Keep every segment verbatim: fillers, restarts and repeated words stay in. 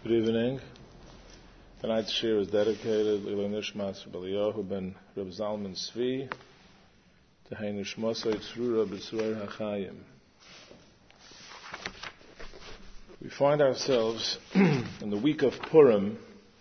Good evening. Tonight's shir is dedicated to Nishmas Beliyahu ben Reb Zalman Tzvi to Nishmasay Tzrura B'Tzroir HaChayim. We find ourselves in the week of Purim,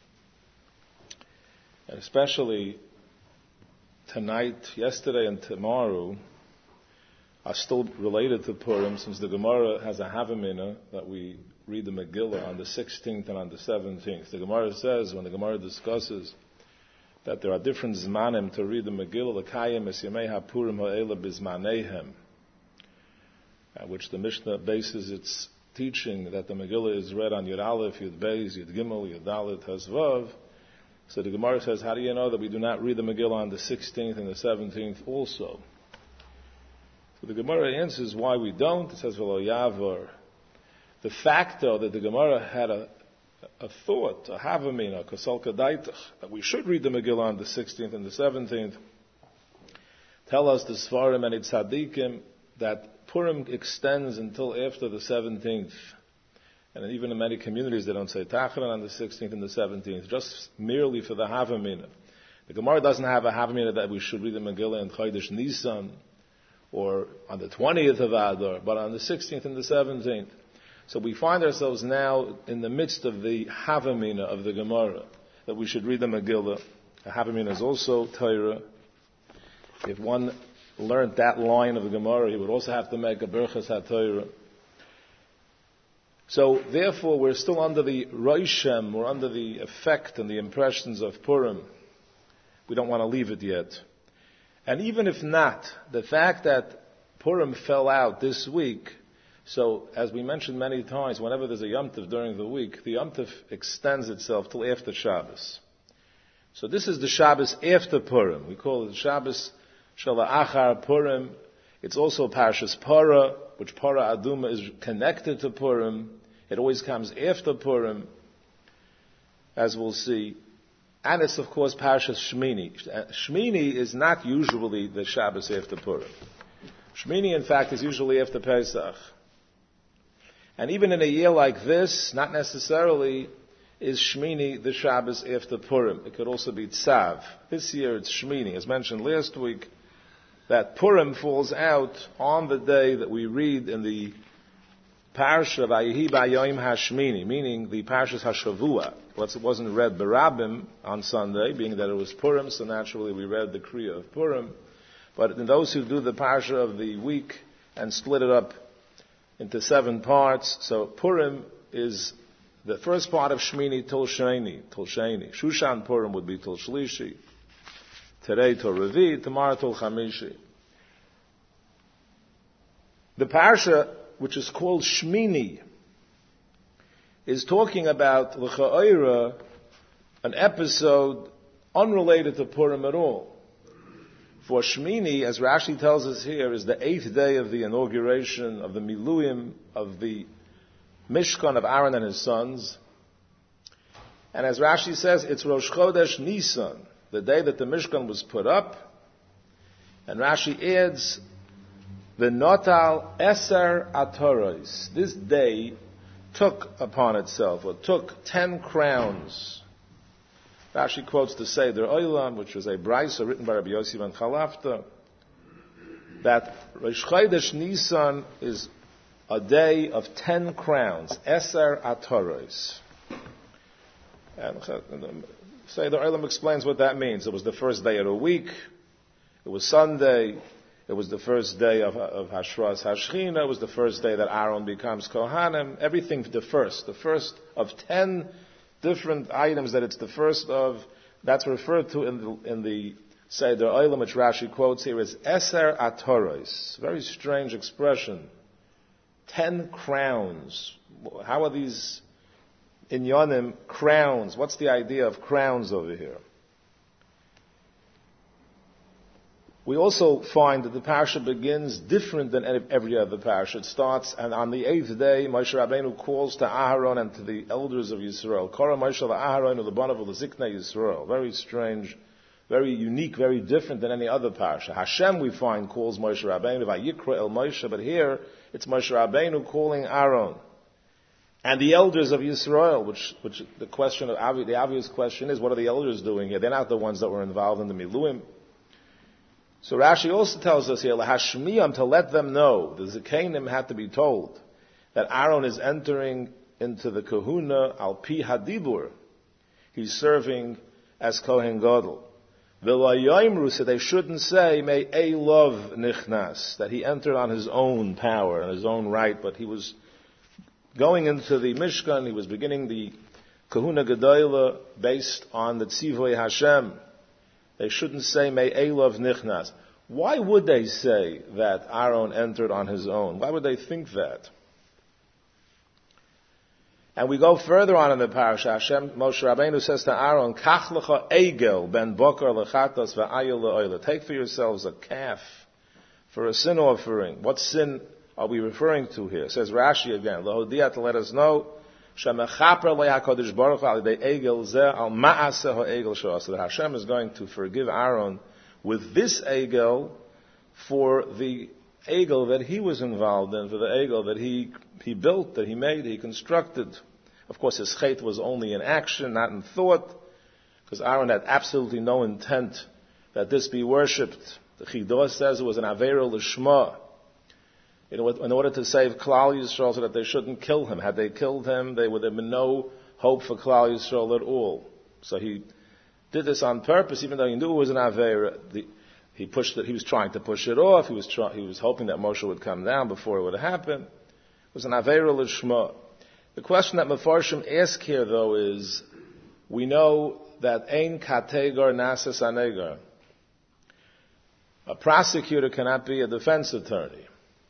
and especially tonight, yesterday, and tomorrow are still related to Purim, since the Gemara has a Havamina that we read the Megillah on the sixteenth and on the seventeenth. The Gemara says, when the Gemara discusses that there are different zmanim to read the Megillah, l'kayim es yamei hapurim ha'ela bizmanehem, which the Mishnah bases its teaching that the Megillah is read on Yud Aleph, Yud Beis, Yud Gimel, Yud Dalet, Hasvav. So the Gemara says, how do you know that we do not read the Megillah on the sixteenth and the seventeenth also? So the Gemara answers why we don't. It says, v'lo yavor. The fact, though, that the Gemara had a, a thought, a havamina, kosal kadaitach, that we should read the Megillah on the sixteenth and the seventeenth, tell us the Sfarim and its Tzadikim that Purim extends until after the seventeenth. And even in many communities, they don't say Tachran on the sixteenth and the seventeenth, just merely for the havamina. The Gemara doesn't have a havamina that we should read the Megillah in Chodesh Nisan or on the twentieth of Adar, but on the sixteenth and the seventeenth. So we find ourselves now in the midst of the Havamina of the Gemara, that we should read the Megillah. The Havamina is also Torah. If one learned that line of the Gemara, he would also have to make a Berchas HaTorah. So therefore, we're still under the Roishem, we're under the effect and the impressions of Purim. We don't want to leave it yet. And even if not, the fact that Purim fell out this week, so, as we mentioned many times, whenever there's a Yom Tov during the week, the Yom Tov extends itself till after Shabbos. So this is the Shabbos after Purim. We call it Shabbos Shala'achar Purim. It's also Parshas Para, which Para Aduma is connected to Purim. It always comes after Purim, as we'll see. And it's, of course, Parshas Shmini. Shmini is not usually the Shabbos after Purim. Shmini, in fact, is usually after Pesach. And even in a year like this, not necessarily is Shmini the Shabbos after Purim. It could also be Tzav. This year it's Shmini. As mentioned last week, that Purim falls out on the day that we read in the Parsha of Vayehi B'Yom HaShmini, meaning the Parshas HaShavua. Well, it wasn't read Barabim on Sunday, being that it was Purim, so naturally we read the Kriya of Purim. But in those who do the Parsha of the week and split it up into seven parts. So Purim is the first part of Shmini till Sheni, till Sheni. Shushan Purim would be till Shlishi. Today till Revi, tomorrow till Chamishi. The Parsha, which is called Shmini, is talking about L'cha'oira, an episode unrelated to Purim at all. For Shmini, as Rashi tells us here, is the eighth day of the inauguration of the Miluyim of the Mishkan of Aaron and his sons. And as Rashi says, it's Rosh Chodesh Nisan, the day that the Mishkan was put up. And Rashi adds, the Notal Eser Atoros. This day took upon itself, or took ten crowns. Rashi quotes the Seder Olam, which was a brisa written by Rabbi Yossi ben Chalafta, that Rosh Chodesh Nisan is a day of ten crowns, Eser Atoros. And the Seder Olam explains what that means. It was the first day of the week. It was Sunday. It was the first day of, of Hashras Hashchina. It was the first day that Aaron becomes Kohanim. Everything the first. The first of ten different items that it's the first of, that's referred to in the, in the Seder Olam, which Rashi quotes here, is Eser Atoros. Very strange expression. Ten crowns. How are these inyanim crowns? What's the idea of crowns over here? We also find that the parsha begins different than every other parsha. It starts, and on the eighth day, Moshe Rabbeinu calls to Aharon and to the elders of Yisrael. Kora Moshe Aharon u'lebanav u'leziknei Yisrael. Very strange, very unique, very different than any other parsha. Hashem, we find, calls Moshe Rabbeinu, Vayikra el Moshe, but here it's Moshe Rabbeinu calling Aaron. And the elders of Yisrael, which, which the question of, the obvious question is, what are the elders doing here? They're not the ones that were involved in the Miluim. So Rashi also tells us here, Lahashmiyam, to let them know, the Zekanim had to be told, that Aaron is entering into the Kahuna al Pi Hadibur. He's serving as Kohen Gadol. V'lo so they shouldn't say, May Elov Nichnas, that he entered on his own power and his own right, but he was going into the Mishkan, he was beginning the Kahuna Gedola based on the Tzivoy Hashem. They shouldn't say, May Elov Nichnas. Why would they say that Aaron entered on his own? Why would they think that? And we go further on in the parasha. Hashem, Moshe Rabbeinu says to Aaron, Kach lecha egel ben bokar lechatos v'ayil le'oila. Take for yourselves a calf for a sin offering. What sin are we referring to here? Says Rashi again, Lehodia, to let us know, Shemechaper le'HaKadosh Baruch Hu alidei egel zeh al ma'aseh ha'egel she'aseh. So that Hashem is going to forgive Aaron with this egel for the egel that he was involved in, for the egel that he he built, that he made, he constructed. Of course, his chait was only in action, not in thought, because Aaron had absolutely no intent that this be worshipped. The Chidah says it was an Aveira Lishma, in order to save Klal Yisrael so that they shouldn't kill him. Had they killed him, there would have been no hope for Klal Yisrael at all. So he did this on purpose, even though he knew it was an Aveira. The, he pushed it, he was trying to push it off, he was try, he was hoping that Moshe would come down before it would happen. It was an Aveira Lishma. The question that Mefarshim ask here, though, is, we know that Ein Kategar Nasas Anegar. A prosecutor cannot be a defense attorney.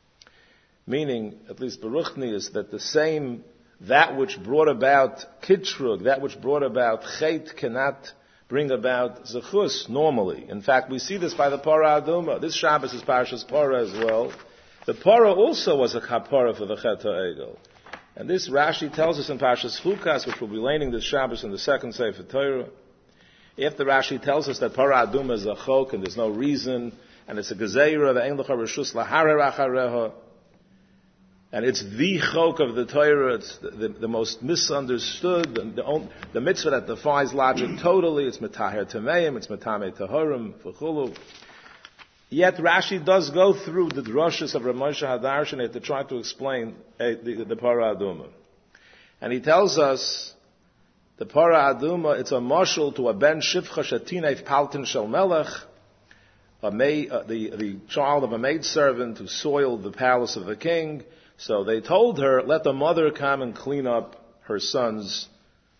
Meaning, at least Baruchni, is that the same, that which brought about Kitrug, that which brought about Chet, cannot bring about Zechus normally. In fact, we see this by the Parah Aduma. This Shabbos is Parashas Parah as well. The Parah also was a kapara for the Chet HaEgel. And this Rashi tells us in Parashas Chukas, which we'll be learning this Shabbos in the second Sefer Torah. After Rashi tells us that Parah Aduma is a chok and there's no reason, and it's a gezeira, the Ein Lecha Reshus Laharer Achareha, and it's the chok of the Torah, it's the, the, the most misunderstood, the, the, the mitzvah that defies logic totally, it's Metaher Tameim, it's Metame Tahorim, V'chulu. Yet Rashi does go through the drushes of Rav Moshe Hadarshan to try to explain uh, the, the Parah Aduma. And he tells us, the Parah Aduma, it's a mashal to a ben shivcha shatinef paltin shel melech, a maid, uh, the, the child of a maidservant who soiled the palace of the king. So they told her, let the mother come and clean up her son's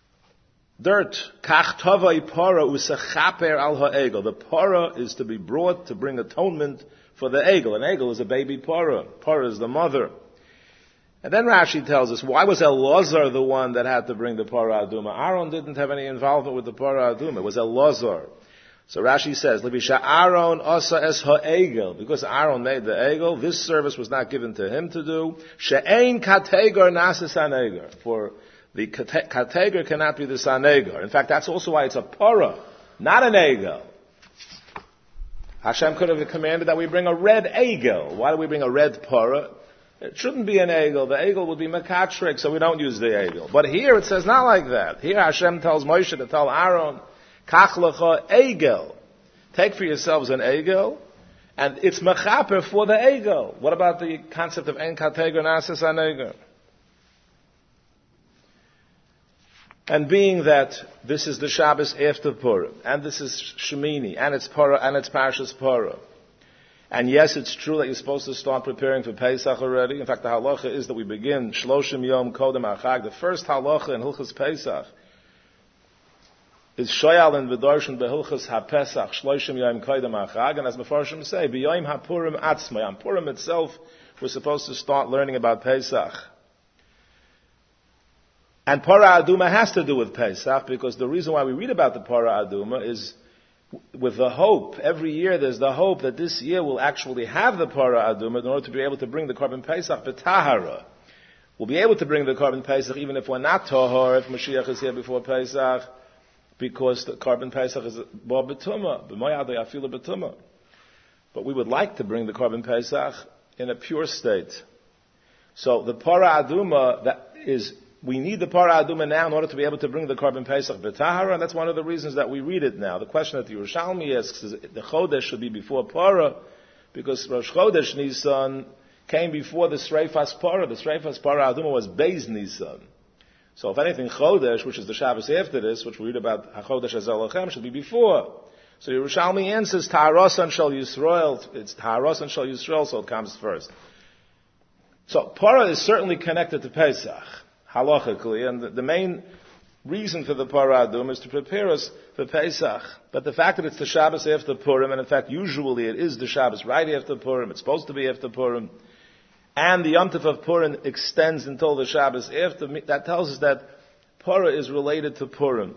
dirt. Kach tavai para usachaper al ha'egel. The para is to be brought to bring atonement for the egel. An egel is a baby para. Para is the mother. And then Rashi tells us, why was Elazar the one that had to bring the Parah Aduma? Aaron didn't have any involvement with the Parah Aduma. It was Elazar. So Rashi says, Lebisha Aaron asa es ha'egel. Because Aaron made the egel, this service was not given to him to do. She'ein kategar nasis anegar. For the kategar cannot be the sanegar. In fact, that's also why it's a parah, not an egel. Hashem could have commanded that we bring a red egel. Why do we bring a red parah? It shouldn't be an egel. The egel would be mekatrik, so we don't use the egel. But here it says not like that. Here Hashem tells Moshe to tell Aaron, Kach lecha egel. Take for yourselves an egel, and it's mechaper for the egel. What about the concept of en kateger nasis aneger? And being that this is the Shabbos after Purim, and this is Shemini, and it's Parah, and it's Parashas Parah. And yes, it's true that you're supposed to start preparing for Pesach already. In fact, the halacha is that we begin Shloshim Yom Kodem HaChag. The first halacha in Hilchas Pesach is Shoyal and V'darshan BeHilchas HaPesach Shloshim Yom Kodem HaChag. And as Mefarshim say, B'Yom HaPurim Atzmai. On Purim itself, we're supposed to start learning about Pesach. And Parah Aduma has to do with Pesach, because the reason why we read about the Parah Aduma is with the hope. Every year there's the hope that this year we'll actually have the Parah Aduma in order to be able to bring the Korban Pesach b'tahara. We'll be able to bring the Korban Pesach even if we're not tahar, if Mashiach is here before Pesach, because the Korban Pesach is bo b'tumah, b'mayadei afilu b'tumah. But we would like to bring the Korban Pesach in a pure state. So the Parah Aduma that is we need the Parah Aduma now in order to be able to bring the Korban Pesach B'Tahara, and that's one of the reasons that we read it now. The question that the Yerushalmi asks is the Chodesh should be before Parah, because Rosh Chodesh Nisan came before the Sreifas Parah. The Sreifas Parah Aduma was Beis Nisan. So if anything, Chodesh, which is the Shabbos after this, which we read about HaChodesh HaZolachem, should be before. So Yerushalmi answers, Taharosan Shal Yisrael, it's Taharosan Shal Yisrael, so it comes first. So Parah is certainly connected to Pesach, halachically, and the, the main reason for the Parah Adum is to prepare us for Pesach. But the fact that it's the Shabbos after Purim, and in fact usually it is the Shabbos right after Purim, it's supposed to be after Purim, and the Yom Tov of Purim extends until the Shabbos after, that tells us that Parah is related to Purim.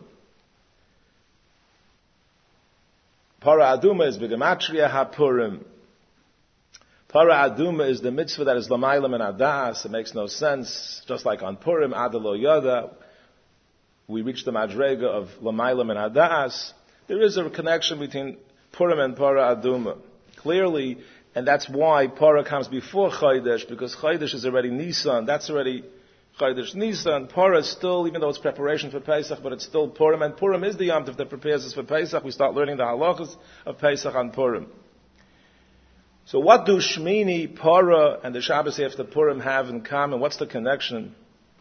Parah Aduma is B'Gematria HaPurim. Parah Aduma is the mitzvah that is Lamaylam and Adas. It makes no sense. Just like on Purim, Adalo Yada, we reach the Madrega of Lamaylam and Adas. There is a connection between Purim and Parah Aduma. Clearly, and that's why Parah comes before Chodesh, because Chodesh is already Nisan. That's already Chodesh Nisan. Parah is still, even though it's preparation for Pesach, but it's still Purim. And Purim is the Yom Tov that prepares us for Pesach. We start learning the halachas of Pesach on Purim. So what do Shmini, Parah, and the Shabbos after Purim have in common? What's the connection?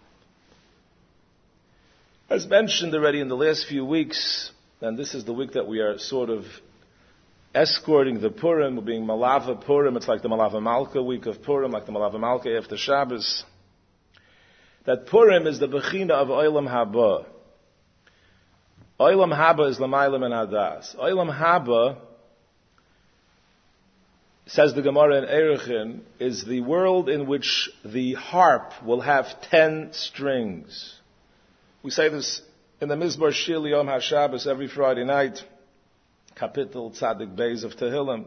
As mentioned already in the last few weeks, and this is the week that we are sort of escorting the Purim, we're being Malava Purim. It's like the Malava Malka week of Purim, like the Malava Malka after Shabbos. That Purim is the Bechina of Olam Haba. Olam Haba is Lamaylam and Hadas. Olam Haba, says the Gemara in Erechin, is the world in which the harp will have ten strings. We say this in the Mizmor Shir Yom HaShabbos every Friday night, Kapitel Tzadik Beis of Tehillim.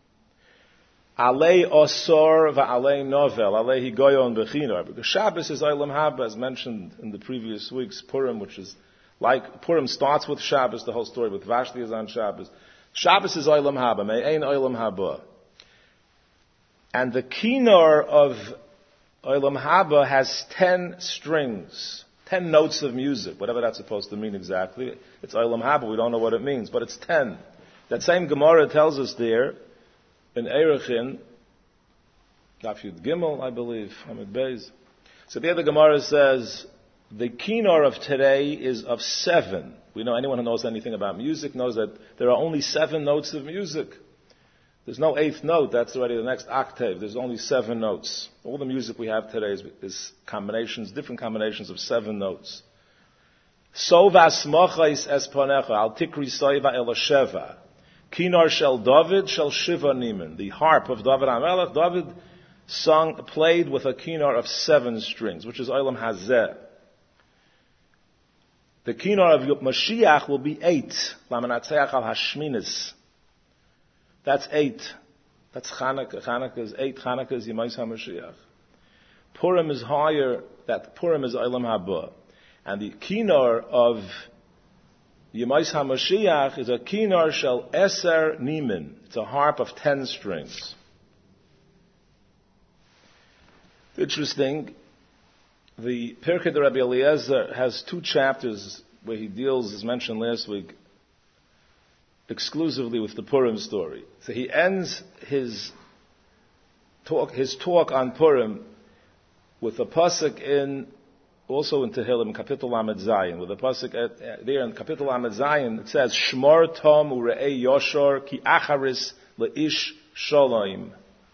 Alei Osor va'alei Novel, Alei Higoyon Bechina. Because Shabbos is Olam Haba, as mentioned in the previous weeks, Purim, which is like, Purim starts with Shabbos, the whole story with Vashti is on Shabbos. Shabbos is Olam Haba, Me'ein Olam Haba. And the kinnor of Olam Haba has ten strings, ten notes of music, whatever that's supposed to mean exactly. It's Olam Haba, we don't know what it means, but it's ten. That same Gemara tells us there, in Erechin, Daf Yud Gimel, I believe, Hamid Beis. So there the Gemara says, the kinnor of today is of seven. We know anyone who knows anything about music knows that there are only seven notes of music. There's no eighth note, that's already the next octave. There's only seven notes. All the music we have today is, is combinations, different combinations of seven notes. Sova smachais esponecha, al tikri soiva elasheva. Kinar shel David shel shiva niman. The harp of David HaMelech, David sung, played with a kinar of seven strings, which is Olam Hazeh. The kinar of Mashiach will be eight. Lamanatzeach al hashminis. That's eight. That's Chanukah. Chanukah is eight. Chanukah is Yemais HaMashiach. Purim is higher. That Purim is Olam Haba. And the kinar of Yemais HaMashiach is a kinar shel Eser Nimin. It's a harp of ten strings. Interesting. The Pirkei de Rabbi Eliezer has two chapters where he deals, as mentioned last week, exclusively with the Purim story. So he ends his talk, his talk on Purim with a pasuk in, also in Tehillim, Kapitel Lamed Zayin, with a pasuk at, there in Kapitel Lamed Zayin, it says, Shmor Tom Ure'ei Yoshor Ki Acharis Le'ish Shalom.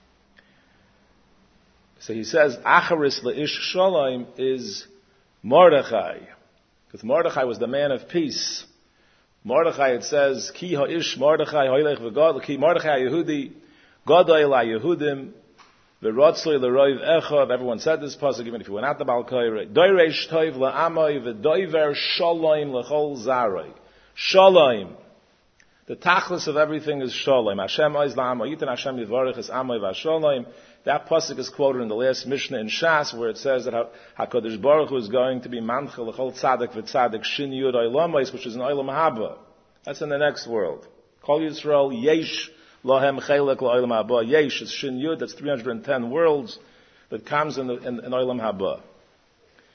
So he says, Acharis Le'ish Shalom is Mordechai, because Mordechai was the man of peace. Mordechai, it says, Ki ha'ish Mordechai ha'ilech v'gad, Ki Mordechai Yehudi, Gadol ha'Yehudim, v'rotzoi l'roiv echav. Everyone said this pasuk, even if you went out the Balkoire. Doiresh toiv la'amoi v'doiver shalom l'chol zaroi. Shalom. The tachlis of everything is shalom. Hashem oiz la'amoi, yitin Hashem yivarech es amoi v'shalom. That pasuk is quoted in the last Mishnah in Shas, where it says that HaKadosh Baruch Hu is going to be mancha l'chol tzadik v'tzadik shin yud oilamais, which is in Olam Haba. That's in the next world. Kol Yisrael yesh lahem chelek la'olam haba. Yesh is shin yud. That's three hundred ten worlds that comes in, the, in, in Olam Haba.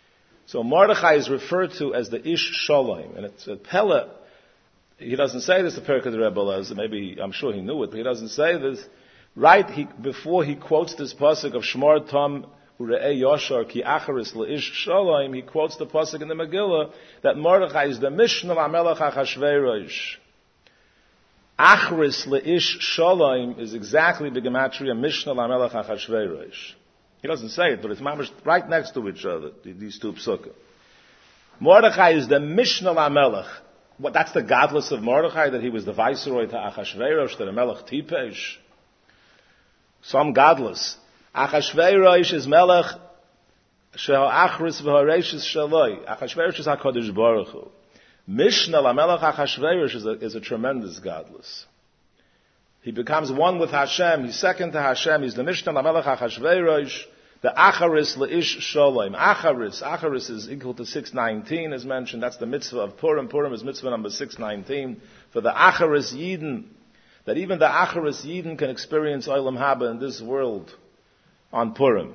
So Mordechai is referred to as the Ish Shalom, and it's a Pella. He doesn't say this to Perkei Rebbe, maybe, I'm sure he knew it, but he doesn't say this. Right he, before he quotes this pasuk of Shmar Tom Ure'eh Yoshar Ki Acharis Le'ish Shalom, he quotes the pasuk in the Megillah that Mordechai is the Mishnah Amelech Achashverosh. Acharis Le'ish Shalom is exactly the Gematria Mishnah Amelech Achashverosh. He doesn't say it, but it's right next to each other, these two psukim. Mordechai is the Mishnah Amelech. What, that's the godless of Mordechai, that he was the viceroy to Achashverosh, to the Melech Tipesh. Some godless. Achashverosh is Melech Sheho Achris V'Horesh Shaloi. Achashverosh is HaKadosh Baruch Hu. Mishnah LaMelech Achashverosh is a, is a tremendous godless. He becomes one with Hashem. He's second to Hashem. He's the Mishnah LaMelech Achashverosh. The Acharis Le'ish Shalom. Acharis. Acharis is equal to six nineteen, as mentioned. That's the mitzvah of Purim. Purim is mitzvah number six nineteen. For the Acharis Yidden, that even the Acharis Yidden can experience Olam Haba in this world on Purim.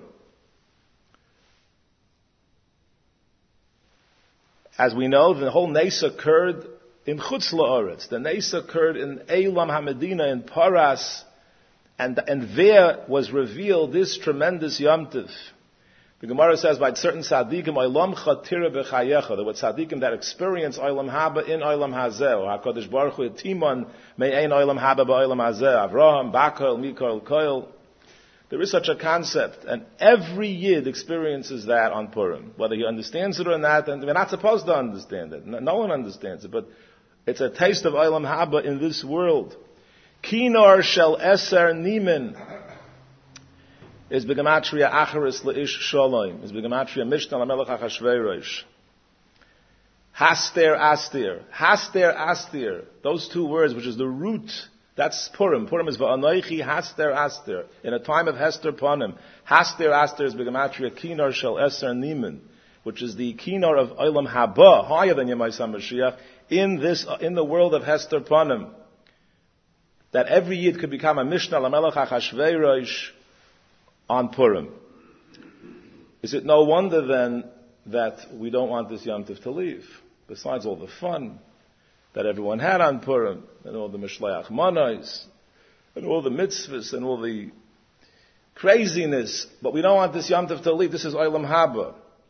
As we know, the whole Nes occurred in Chutz La'aretz. The Nes occurred in Eilam HaMedina, in Paras, and, and there was revealed this tremendous Yom Tov. The Gemara says by certain tzaddikim, Olam Chatira B'chayecha, there were tzaddikim that experience Olam Haba in Olam Hazeh, or HaKadosh Baruch Hu Timon Me'ein Olam Haba B'Olam Hazeh, Avraham, Bakal, Mikael, Koil. There is such a concept, and every Yid experiences that on Purim, whether he understands it or not, and we're not supposed to understand it. No one understands it, but it's a taste of Olam Haba in this world. Kinor shel eser nimen is begematria acharis leish shalom. Is begematria mishnah lamelech achashverosh. Haster astir, haster astir. Those two words, which is the root. That's Purim. Purim is va'anoichi haster astir. In a time of Hester Panim, haster astir is begematria kinor shel eser nimen, which is the kinor of Olam Haba, higher than Yemai Mashiach, in this, in the world of Hester Panim. That every Yid could become a Mishnah Lamelech Achashverosh on Purim. Is it no wonder then that we don't want this Yom Tov to leave? Besides all the fun that everyone had on Purim, and all the Mishleach Manos, and all the mitzvahs, and all the craziness, but we don't want this Yom Tov to leave. This is Olam Haba.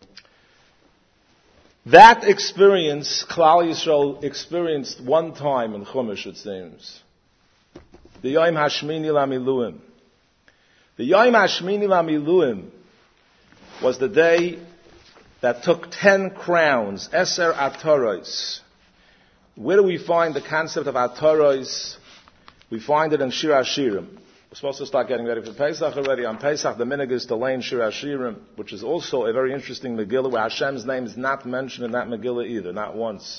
That experience, Klal Yisrael experienced one time in Chumash, it seems. The Yom Hashmini Lamiluim. The Yom Hashmini Lamiluim was the day that took ten crowns, Eser Ataros. Where do we find the concept of Ataros? We find it in Shir HaShirim. We're supposed to start getting ready for Pesach already. On Pesach, the minhag is to learn Shir HaShirim, which is also a very interesting Megillah, where Hashem's name is not mentioned in that Megillah either, not once.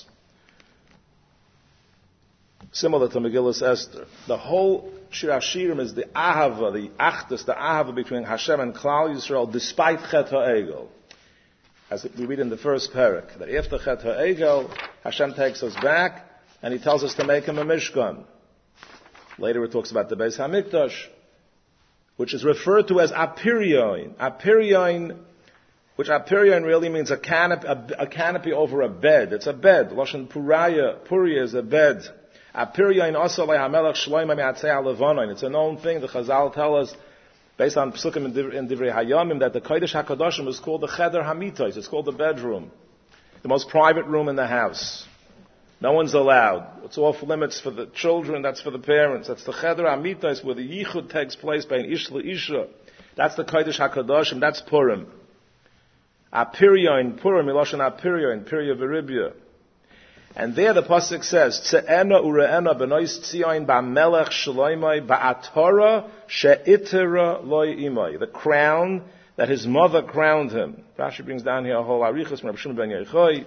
Similar to Megillah's Esther. The whole Shir HaShirim is the Ahava, the Achdus, the Ahava between Hashem and Klal Yisrael, despite Chet HaEgel. As we read in the first parak, that after Chet HaEgel, Hashem takes us back, and He tells us to make Him a Mishkan. Later it talks about the Beis HaMikdash, which is referred to as Apiryon. Apiryon, which Apiryon really means a canopy, a, a canopy over a bed. It's a bed. Lashon Puraya, Puria is a bed. Apiryon also leHamelech Shloimeh me'atzei ha'levonon. It's a known thing. The Chazal tell us, based on Psukim in Divrei Hayamim, that the Kodesh HaKadoshim is called the Cheder HaMitos. It's called the bedroom. The most private room in the house. No one's allowed. It's off limits for the children, that's for the parents. That's the Cheder HaMitos, where the Yichud takes place by an Ish L'Isha. That's the Kodesh HaKadoshim, that's Purim. Apiryon, Purim, Miloshan Apiryon, Pirya Veribya. And there the pasuk says, "Tze'ena ure'ena benois tzion ba'melech shloimei ba'atora she'itera loy imay." The crown that his mother crowned him. Rashi brings down here a whole arichas from Rabbi Shimon ben Yochai.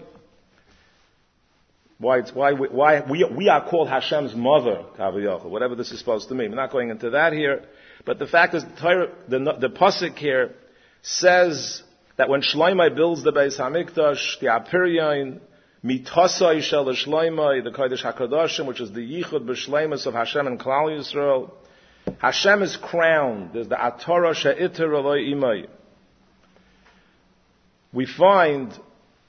Why it's why we, why we we are called Hashem's mother, Kaviyachol, whatever this is supposed to mean. We're not going into that here, but the fact is, the Torah, the, the pasuk here says that when Shloimei builds the Beis Hamikdash, the Apiryon, Mitosai shel Shloimei, the Kodesh HaKadoshim, which is the Yichud B'Shleimus of Hashem and Klal Yisrael, Hashem is crowned. There's the Atorah She'iter Eloi Imay. We find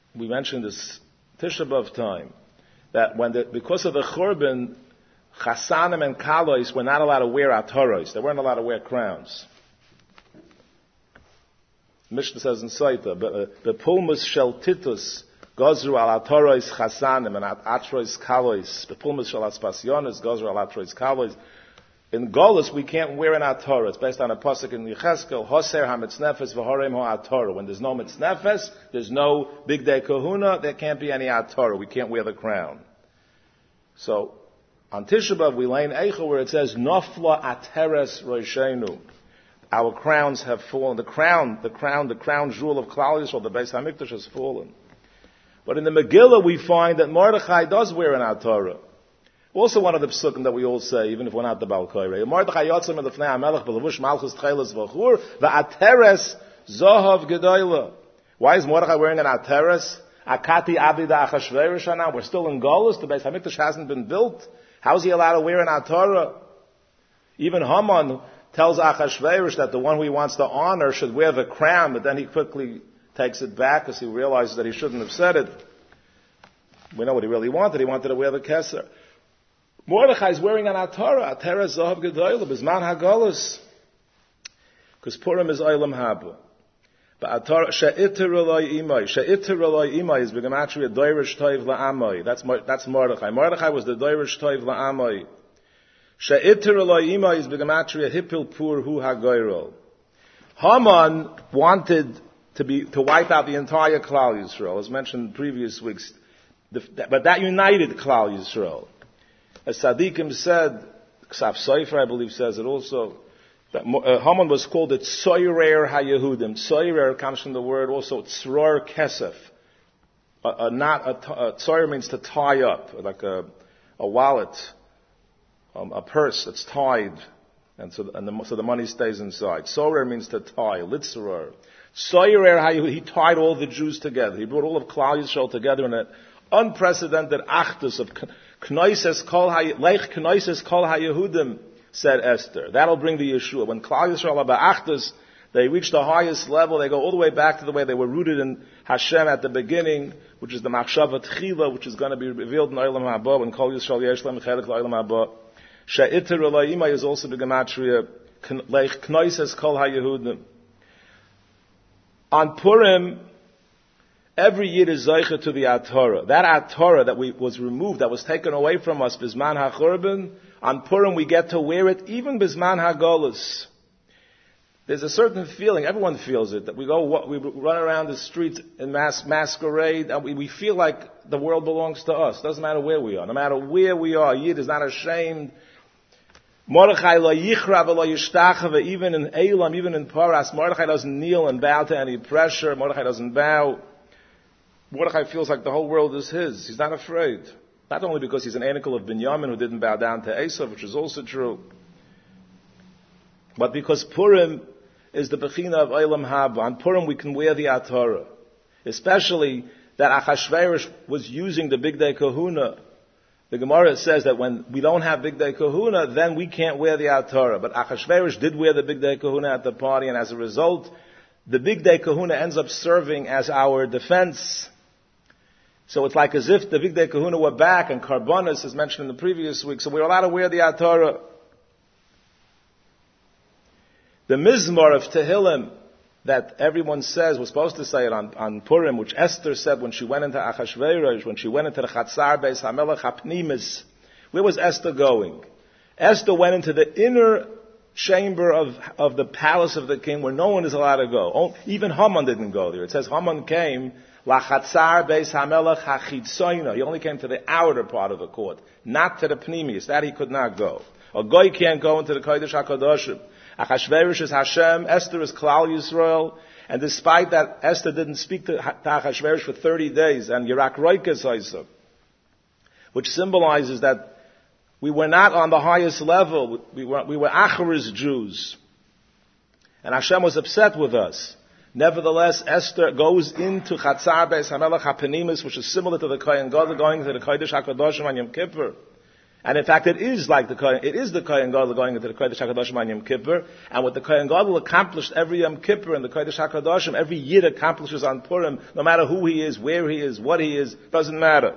we mentioned this Tisha B'Av time, that when the, because of the Churban, Chasanim and Kalois were not allowed to wear ataros. They weren't allowed to wear crowns. Mishnah says in Saita, the pulmus shel titus gozru al ataros chasanim and atros kalois. The pulmus shel aspasionis gozru al atros kalois. In Golus, we can't wear an atorah. It's based on a pasuk in Yecheskel, Hoser ha-mitznefes v'horem ha-atorah. When there's no mitznefes, there's no big day kahuna, there can't be any atorah. We can't wear the crown. So, on Tisha B'Av, we lay in Eichel where it says, Nofla ateres roshenu. Our crowns have fallen. The crown, the crown, the crown jewel of Klal Yisrael, the Beis HaMikdash has fallen. But in the Megillah, we find that Mordechai does wear an atorah. Also one of the psukim that we all say, even if we're not the Baal Koirei. Mordechai yotzim in the Fnei HaMelech, b'levush malchus tcheles v'chur, v'ateres zohav gedoyla. Why is Mordechai wearing an ateres? Akati abida achashverosh now. We're still in Golus. The Beis HaMikdash hasn't been built. How is he allowed to wear an atorah? Even Haman tells Achashverosh that the one who he wants to honor should wear the crown, but then he quickly takes it back because he realizes that he shouldn't have said it. We know what he really wanted. He wanted to wear the keser. Mordechai is wearing an atorah, atorah zahav gedoyla, bizman hagolus, because Purim is olam haba. But atorah she'iter eloi imai, she'iter eloi imai is begematria doirish toiv la'amai. That's that's Mordechai. Mordechai was the doirish toiv la'amai. She'iter eloi imai is begematria hipil pur hu hagoyrol. Haman wanted to be to wipe out the entire Klal Yisrael, as mentioned in previous weeks, the, but that united Klal Yisrael. As Tzadikim said, Ksav Sofer, I believe, says it also, that uh, Haman was called the Tzoyer HaYehudim. Tzoyer comes from the word also Tzror Kesef. A, a not a, a Tzoyer means to tie up, like a, a wallet, um, a purse that's tied, and so and the, so the money stays inside. Tzoyer means to tie. Litzror. Tzoyer HaYehudim. He tied all the Jews together. He brought all of Klal Yisrael together in an unprecedented achdus of Knoises kol leich knoises kol haYehudim, said Esther. That'll bring the Yeshua. When Klal Yisrael are ba'achdus, they reach the highest level. They go all the way back to the way they were rooted in Hashem at the beginning, which is the machshava tchila, which is going to be revealed in Olam Haba when Kol Yisrael yesh lem chelik l'Olam Haba. She'iter eloyima is also the gematria leich knoises kol haYehudim. On Purim, every Yid is Zeicha to the Atorah. That Atorah that we, was removed, that was taken away from us, Bizman HaChurban, on Purim we get to wear it, even Bizman HaGolus. There's a certain feeling, everyone feels it, that we go, we run around the streets in mass, masquerade, and we, we feel like the world belongs to us. Doesn't matter where we are. No matter where we are, Yid is not ashamed. Mordechai lo yichra v'lo yishtachava, even in Elam, even in Paras, Mordechai doesn't kneel and bow to any pressure. Mordechai doesn't bow. Mordechai feels like the whole world is his. He's not afraid. Not only because he's an anacle of Binyamin who didn't bow down to Esav, which is also true, but because Purim is the Bechina of Olam Haba. On Purim we can wear the Atorah. Especially that Achashverosh was using the Big Day Kahuna. The Gemara says that when we don't have Big Day Kahuna, then we can't wear the Atorah. But Achashverosh did wear the Big Day Kahuna at the party, and as a result, the Big Day Kahuna ends up serving as our defense. So it's like as if the Big Day Kahuna were back, and Karbonis is mentioned in the previous week, so we're allowed to wear the Atorah. The Mizmor of Tehillim that everyone says, was supposed to say it on, on Purim, which Esther said when she went into Achashverosh, when she went into the Chatzar Beis HaMelech HaPnimis. Where was Esther going? Esther went into the inner chamber of, of the palace of the king where no one is allowed to go. Even Haman didn't go there. It says Haman came Lachatzar Beis HaMelech HaChitzoyna. He only came to the outer part of the court, not to the Pnimis. That he could not go. A goy can't go into the Kodesh HaKadoshim. Achashverosh is Hashem, Esther is Klal Yisrael, and despite that, Esther didn't speak to, to Achashverosh for thirty days, and Yirak Roikes Haisa, which symbolizes that we were not on the highest level, we were, we were Acharis Jews, and Hashem was upset with us. Nevertheless, Esther goes into Chatzar Beis HaMelech HaPenimis, which is similar to the Kohen Gadol going to the Kodesh HaKadoshim on Yom Kippur. And in fact, it is like the Kohen, it is the Kohen Gadol going into the Kodesh HaKadoshim on Yom Kippur, and what the Kohen Gadol accomplished every Yom Kippur in the Kodesh HaKadoshim, every Yid accomplishes on Purim, no matter who he is, where he is, what he is, doesn't matter.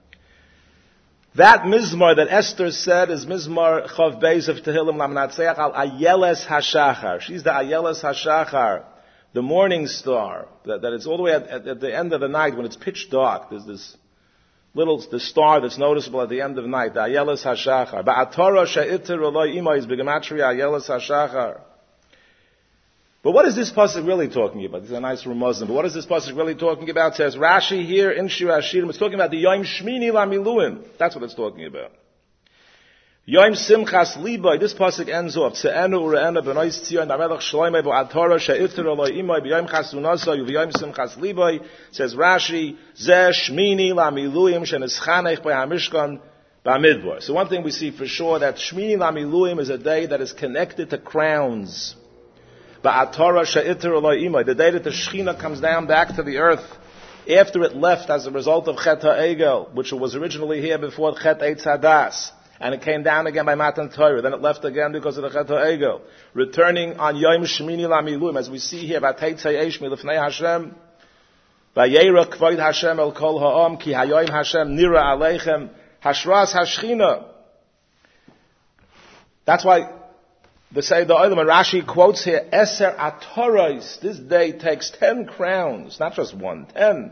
That Mizmar that Esther said is Mizmar Chav Beis of Tehillim Lamnatseach al Ayeles HaShachar. She's the Ayeles HaShachar, the morning star, that, that it's all the way at, at, at the end of the night when it's pitch dark. There's this little, the star that's noticeable at the end of the night, the Ayeles HaShachar. Ba'atorah she'iter oloi ima is begematria Ayeles HaShachar. But what is this pasuk really talking about? This is a nice Muslim. But what is this pasuk really talking about? It says Rashi here in Shir Hashirim. It's talking about the Yom Shmini Lamiluim. That's what it's talking about. Yom Simchas Libay. This pasuk ends off. Tze'enu ure'enu b'nois tzion damelach shloimei ba'atorah she'iter oloi ima b'yom chasunasa u'v'yom Simchas Libay. Says Rashi, Zeh Shmini Lamiluim she'neschanech b'hamishkan b'amidbar. So one thing we see for sure, that Shmini Lamiluim is a day that is connected to crowns. Ba'atorah she'iter oloi ima. The day that the Shechina comes down back to the earth after it left as a result of Chet HaEgel, which was originally here before Chet Eitz Hadas. And it came down again by Matan Torah. Then it left again because of the Chet HaEgel. Returning on Yom Shmini Lamiluim, as we see here, V'teitzei Eish milifnei Hashem, V'yeira Kvoid Hashem el Kol Ha'am, Ki Hayoim Hashem Nira Aleichem, Hashras Hashchina. That's why the Seder Olam, and Rashi quotes here, Eser Atoros, this day takes ten crowns, not just one, ten.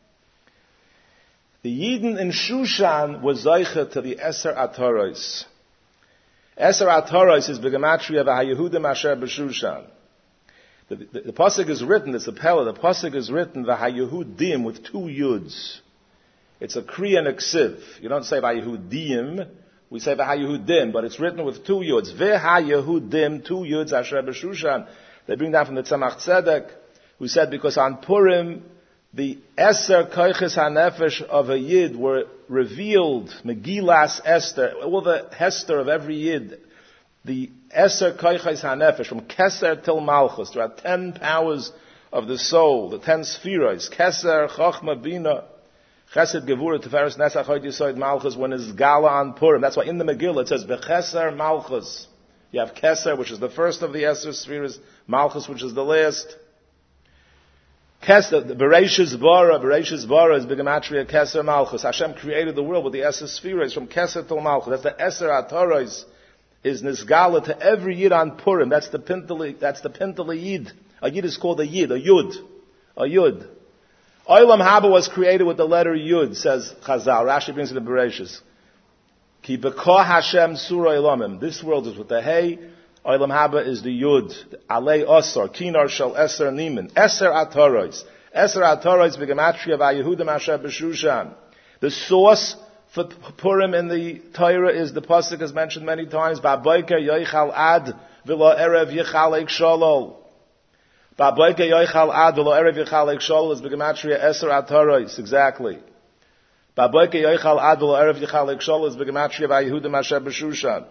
The Yidden in Shushan was Zeicha to the Eser Atoros. Eser Atoros is Begematria V'hayehudim Asher B'Shushan. The, the, the pasuk is written, it's a pella, the pasuk is written V'hayehudim with two Yuds. It's a Kri and a Ksiv. You don't say V'hayehudim, we say V'hayehudim, but it's written with two Yuds. V'hayehudim, two Yuds Asher B'Shushan. They bring down from the Tzemach Tzedek, who said because on Purim, the Eser Koiches HaNefesh of a Yid were revealed, Megillas Esther, all the Hester of every Yid, the Eser Koiches HaNefesh, from Keser till Malchus, there are ten powers of the soul, the ten spheres, Keser, Chochma, Bina, Chesed, Gevura, Tiferes, Nesach, Hoyd, Yisoid, Malchus, when it's Gala on Purim. That's why in the Megillah it says, Becheser, Malchus. You have Keser, which is the first of the Eser spheres, Malchus, which is the last. Keser, the Bereshis Bara, Bereshis Bara is Begematria Keser Malchus. Hashem created the world with the Eser spheres from Keser till Malchus. That's the Eser Atoros, is Nisgala to every Yid on Purim. That's the Pintele, that's the Pintele Yid. A Yid is called a Yid, a Yud. A Yud. Olam Haba was created with the letter Yud, says Chazal. Rashi brings it in Bereshis. Ki Bekoh Hashem Surah Elamim. This world is with the Hey. Olam Haba is the Yud, Alei Osar, Kinar Shal Eser Niman, Eser Atoros. Eser Atoros Begematria V'Yehudim Asher B'Shushan. The source for Purim in the Torah is, the pasuk is mentioned many times, Ba'boiker Yoichal Ad V'lo Erev Yichal Eik Sholol. Ba'boiker Yoichal Ad V'lo Erev Yichal Eik Sholol is Begematria Eser Atoros, exactly. Ba'boiker Yoichal Ad V'lo Erev Yichal Eik Sholol is Begematria V'Yehudim Asher B'Shushan.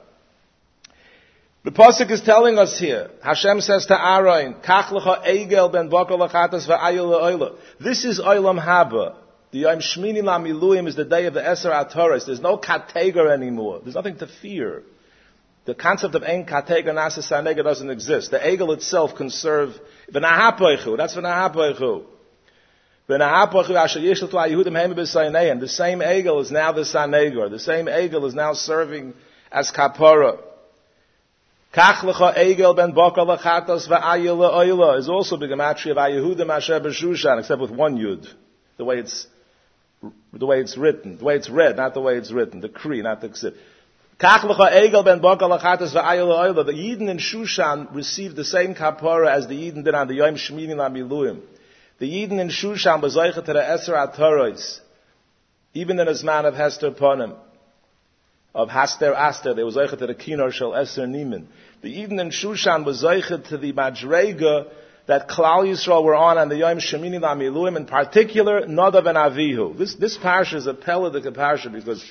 The pasuk is telling us here, Hashem says to Aaron, Kach lecha egel ben bakal lachatas v'ayil le'oila. This is Olam Haba. The Yom Shmini Lamiluim is the day of the Eser Atoros. There's no kategar anymore. There's nothing to fear. The concept of ein kategar nasa sanega doesn't exist. The egel itself can serve v'nahapoichu. That's v'nahapoichu. V'nahapoichu asher yishlu to Yehudim heim b'sayneihem. The same egel is now the sanegar. The same egel is now serving as kapara. Kach lecha egel ben bakal lachatas v'ayil le'oila is also begematria v'ayehudim asher b'shushan, except with one yud. The way it's, the way it's written, the way it's read, not the way it's written. The kri, not the ksiv. Kach lecha egel ben bakal lachatas v'ayil le'oila. The Yidden in Shushan received the same kapara as the Yidden did on the Yom Shmini Lamiluim. The Yidden in Shushan was zeicha to the Eser Atoros, even in his man of Hester Ponim. Of Haster Aster, they was zeicha to the Kinar Shel Eser Niman. The Yidden in Shushan was zeicha to the Madrega that Klal Yisrael were on on the Yom Shemini Lamiluim, in particular Nadav and Avihu. This this parsha is a peladik parsha because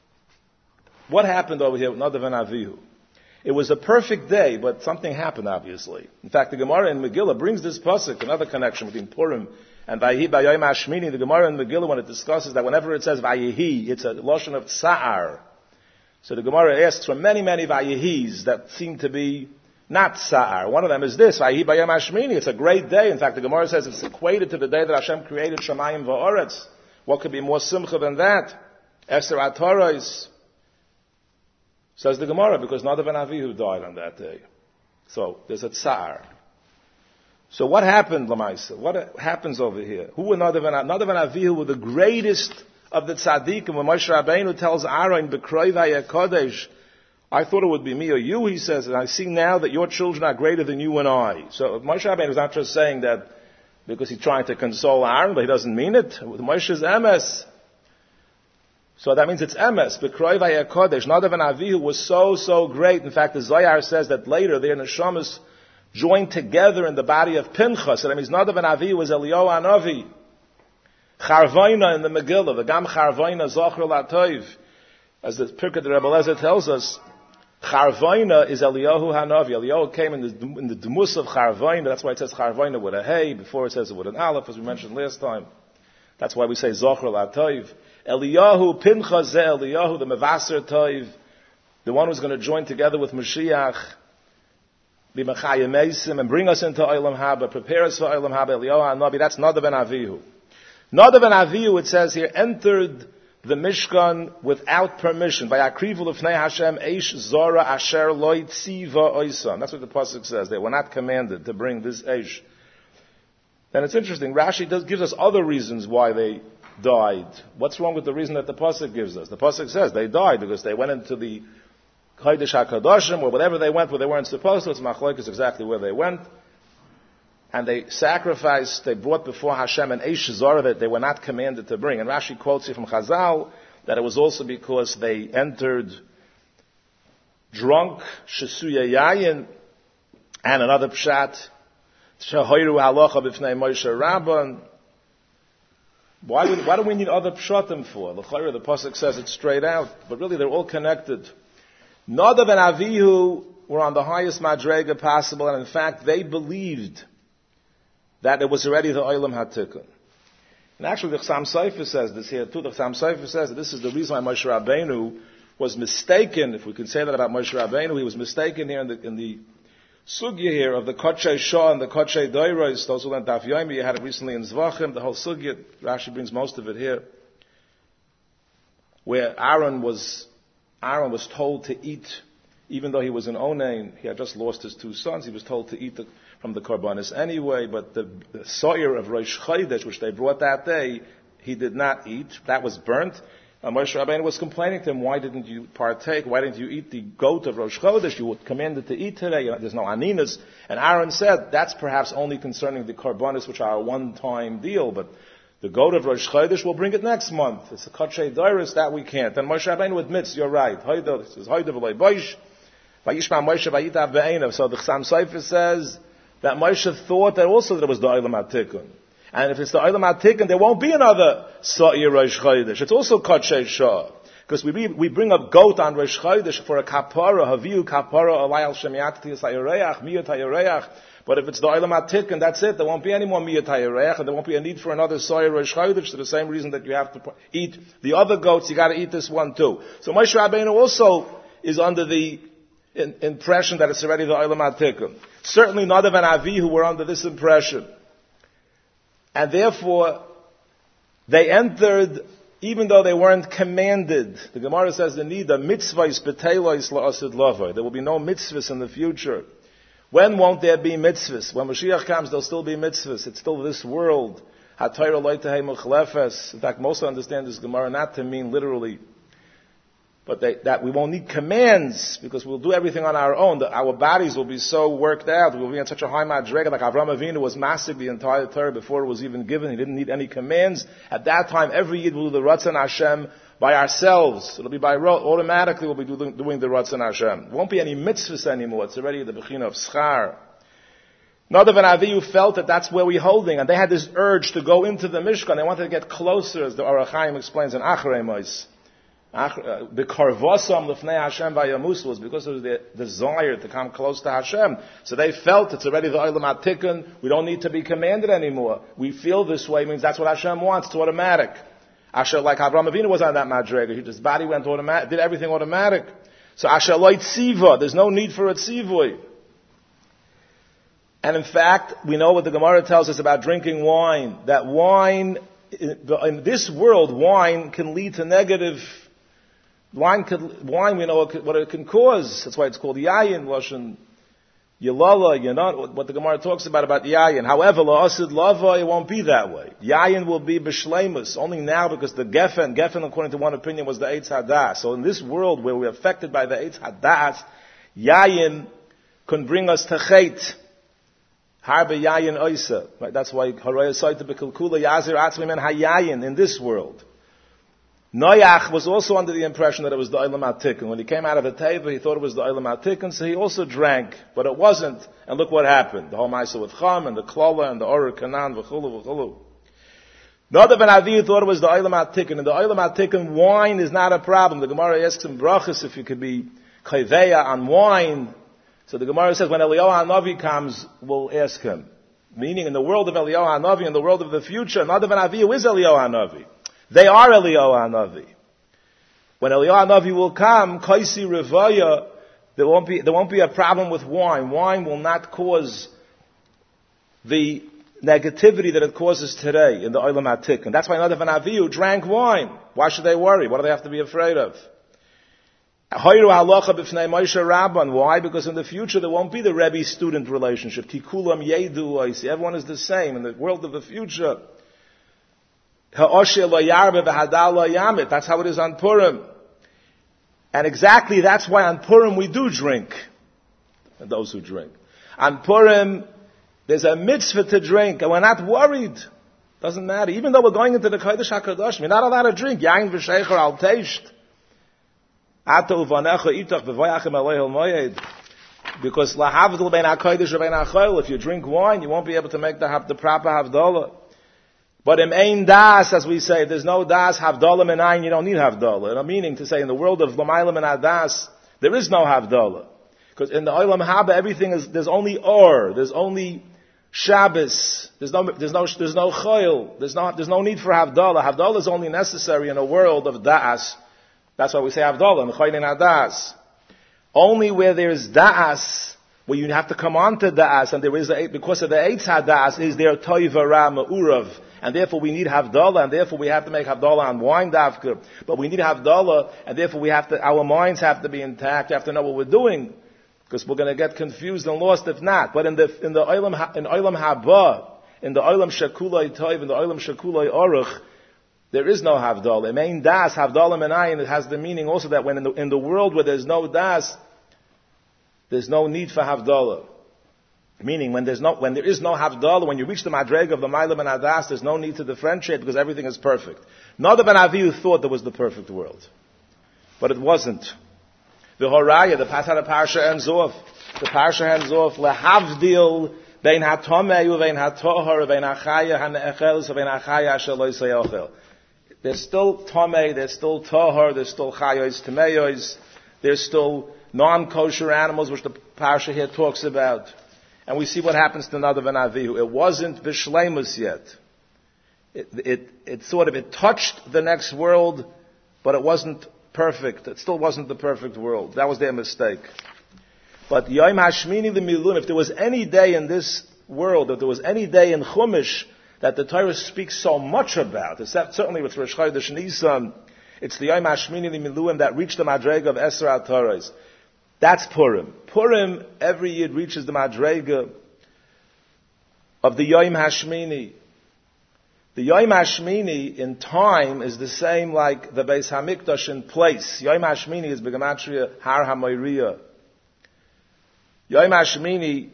what happened over here with Nadav and Avihu? It was a perfect day, but something happened obviously. In fact, the Gemara in Megillah brings this pasuk, another connection between Purim and Vayihi B'Yom Hashmini. The Gemara in Megillah, when it discusses that whenever it says Vayihi, it's a loshon of Tsa'ar. So the Gemara asks for many, many vayihis that seem to be not sa'ar. One of them is this, vayihi bayam hashmini. It's a great day. In fact, the Gemara says it's equated to the day that Hashem created Shamayim va'oretz. What could be more simcha than that? Esther Atarais. Says the Gemara, because Nadav and Avihu died on that day. So, there's a tsar. So what happened, Lamaisa? What happens over here? Who were Nadav and Avihu? Nadav and Avihu were the greatest of the tzaddikim. When Moshe Rabbeinu tells Aaron, B'kroi v'yakodesh, I thought it would be me or you, he says, and I see now that your children are greater than you and I. So Moshe Rabbeinu is not just saying that because he's trying to console Aaron, but he doesn't mean it. With Moshe's M S. So that means it's emes. B'kroi v'yakodesh. Nadav and Avihu was so, so great. In fact, the Zohar says that later their neshamas joined together in the body of Pinchas. So that means Nadav and Avihu was Eliyahu Hanavi. Charvaina in the Megillah, the Gam Charvaina Zocher Latoiv. As the Pirkei the Rebbe Lezer tells us, Charvaina is Eliyahu Hanavi. Eliyahu came in the, in the Demus of Charvaina. That's why it says Charvaina with a hey, before it says it with an aleph, as we mentioned last time. That's why we say Zocher Latoiv. Eliyahu, Pinchas ze Eliyahu, the Mevaser Toiv, the one who's going to join together with Mashiach, be Mechayim Meisim, and bring us into Olam Haba, prepare us for Olam Haba, Eliyahu HaNavi. That's Nadav and Avihu. Nadav and Avihu, it says here, entered the Mishkan without permission. By Akrivu Lefnei Hashem, Eish Zora Asher Loi Tziva Oisam. That's what the Pasuk says. They were not commanded to bring this Eish. Then it's interesting, Rashi does, gives us other reasons why they died. What's wrong with the reason that the Pasuk gives us? The Pasuk says they died because they went into the Kodesh HaKadoshim, or whatever they went where they weren't supposed to. It's machlokes exactly where they went. And they sacrificed, they brought before Hashem an Eish Zara that they were not commanded to bring. And Rashi quotes here from Chazal that it was also because they entered drunk, Shesuya Yayin, and another Pshat, Shehoiru Halacha B'fnei Moshe Rabban. Why, would, why do we need other pshatim for? The Chayra, the Pasuk says it straight out, but really they're all connected. Nadav and Avihu were on the highest madrega possible, and in fact they believed that it was already the Olam HaTikun. And actually the Chassam Sofer says this here too. The Chassam Sofer says that this is the reason why Moshe Rabbeinu was mistaken, if we can say that about Moshe Rabbeinu, he was mistaken here in the, in the sugya here of the Kodshay Shah and the Kodshay Doiros. Those who learned Daf Yomi, you had it recently in Zvachim, the whole sugya. Rashi brings most of it here, where Aaron was Aaron was told to eat, even though he was an Onain, he had just lost his two sons. He was told to eat the, from the Karbanis anyway. But the, the soyer of Rosh Chodesh, which they brought that day, he did not eat. That was burnt. And Moshe Rabbeinu was complaining to him, why didn't you partake? Why didn't you eat the goat of Rosh Chodesh? You were commanded to eat today. You know, there's no aninas. And Aaron said, that's perhaps only concerning the Karbanis, which are a one-time deal. But the goat of Rosh Chodesh, we'll bring it next month. It's a Kodshay Doiros, that we can't. And Moshe Rabbeinu admits, you're right. It says, so the Chassam Sofer says that Moshe thought that also that it was the Olam HaTikun. And if it's the Olam HaTikun, there won't be another Sa'ir Rosh Chodesh. It's also Kodshay Shah. Because we we bring a goat on Rosh Chodesh for a kapara, haviu kapara, alayal shemiat tiyas hayareach, miyat hayareach. But if it's the Olam HaTikun, that's it. There won't be any more miyat hayareach, and there won't be a need for another Sa'ir Rosh Chodesh. For the same reason that you have to eat the other goats, you got to eat this one too. So Moshe Rabbeinu also is under the in, impression that it's already the Olam HaTikun. Certainly Nadav and Avihu were under this impression. And therefore, they entered, even though they weren't commanded. The Gemara says, the need a mitzvahs betelois la'asid lavai. There will be no mitzvahs in the future. When won't there be mitzvahs? When Mashiach comes, there'll still be mitzvahs. It's still this world. HaTorah lo tehei muchlefes. In fact, most understand this Gemara not to mean literally, but they, that we won't need commands because we'll do everything on our own. The, our bodies will be so worked out. We'll be in such a high madrega, like Avraham Avinu was mastered the entire Torah before it was even given. He didn't need any commands. At that time, every Yid will do the Ratzon Hashem by ourselves. It'll be by automatically we'll be doing, doing the Ratzon Hashem. There won't be any mitzvahs anymore. It's already the Bechina of Schar. Nadav and Avihu felt that that's where we're holding, and they had this urge to go into the Mishkan. They wanted to get closer, as the Orach Chaim explains in Acharei Mos. The karvasam lefnei Hashem vayamus was because of the desire to come close to Hashem. So they felt it's already the Olam HaTikun. We don't need to be commanded anymore. We feel this way means that's what Hashem wants. It's automatic. Asher, like Avraham Avinu was on that madrega. His body went automatic, did everything automatic. So Asher loy tziva, there's no need for a tzivui. And in fact, we know what the Gemara tells us about drinking wine. That wine, in this world, wine can lead to negative. Wine, could, wine we know what it can cause. That's why it's called yayin, lashon yilala. You know what the Gemara talks about about yayin. However, la'asid lava, it won't be that way. Yayin will be b'shleimus only now because the gefen, gefen according to one opinion was the eitz hadas. So in this world where we're affected by the eitz hadas, yayin can bring us to chet. Harbe yayin oisa. Right? That's why haraya saita b'kulkula yazir atzmi men hayayin in this world. Noach was also under the impression that it was the Olam HaTikun. When he came out of the teva, he thought it was the Olam HaTikun, so he also drank, but it wasn't. And look what happened. The whole Maisa with Cham, and the Klala, and the Orah Kanan, v'chulu, v'chulu. Nadav ben Avi thought it was the Olam HaTikun. And the Olam HaTikun, wine is not a problem. The Gemara asks him brachas if you could be chayveya on wine. So the Gemara says when Eliyahu HaNavi comes, we'll ask him. Meaning in the world of Eliyahu HaNavi, in the world of the future, Nadav ben Avi is Eliyahu HaNavi. They are Eliyahu HaNavi. When Eliyahu HaNavi will come, Kaisi Revaya, there won't be, there won't be a problem with wine. Wine will not cause the negativity that it causes today in the Olam HaTikun. That's why Nadav and Avihu drank wine. Why should they worry? What do they have to be afraid of? Why? Because in the future there won't be the Rebbe-student relationship. Tikulam Yedu, everyone is the same. In the world of the future, that's how it is on Purim. And exactly that's why on Purim we do drink. And those who drink. On Purim, there's a mitzvah to drink, and we're not worried. Doesn't matter. Even though we're going into the Kodesh HaKadosh, we're not allowed to drink. Yain v'sheicher al teisht. Ata uvanecha itach b'vayachem aleihel moyed. Because lahavdil bein HaKodesh v'bein HaChol, if you drink wine, you won't be able to make the, the proper havdalah. But in ein das, as we say, if there's no das, havdalah menayin, you don't need havdalah. And I'm meaning to say, in the world of l'maylam and adas, there is no havdalah. Because in the olam haba, everything is, there's only or, there's only Shabbos, there's no, there's no, there's no choil, there's no, there's no need for havdalah. Havdalah is only necessary in a world of das. That's why we say havdalah, and choil and adas. Only where there's das, where you have to come on to das, and there is a, because of the eitz hadas, is there toiva ra ma'urav. And therefore we need havdalah, and therefore we have to make havdalah on wine dafka. But we need havdalah, and therefore we have to, our minds have to be intact. We have to know what we're doing, because we're going to get confused and lost if not. But in the in the olam in olam haba, in the olam shakulai toiv, in the olam shakulai oruch, there is no havdalah. Main das havdalah menayin. It has the meaning also that when in the in the world where there's no das, there's no need for havdalah. Meaning, when there's no, when there is no havdalah, when you reach the madrega of the Mailam and Adas, there's no need to differentiate because everything is perfect. Nadav ben Avihu thought there was the perfect world, but it wasn't. The Horaya, the Patar Parsha ends off. The Parsha ends off lehavdil bein hatomei uvein hatohar uvein hachaya hanechelis uvein hachaya asher lo yisayachel. There's still tomei, there's still tohar, there's still chayos temeyos, there's still non-kosher animals, which the Parsha here talks about. And we see what happens to Nadav and Avihu. It wasn't Bishleimus yet. It, it, it sort of, it touched the next world, but it wasn't perfect. It still wasn't the perfect world. That was their mistake. But Yom Hashmini L'Milun, if there was any day in this world, if there was any day in Chumash that the Torah speaks so much about, except certainly with Rosh Chodesh Nisan, it's the Yom Hashmini L'Milun that reached the Madrega of Esra HaTorahs. That's Purim. Purim, every year reaches the Madrega of the Yom Hashmini. The Yom Hashmini in time is the same like the Beis HaMikdash in place. Yom Hashmini is Begematria Har HaMoiriya. Yom Hashmini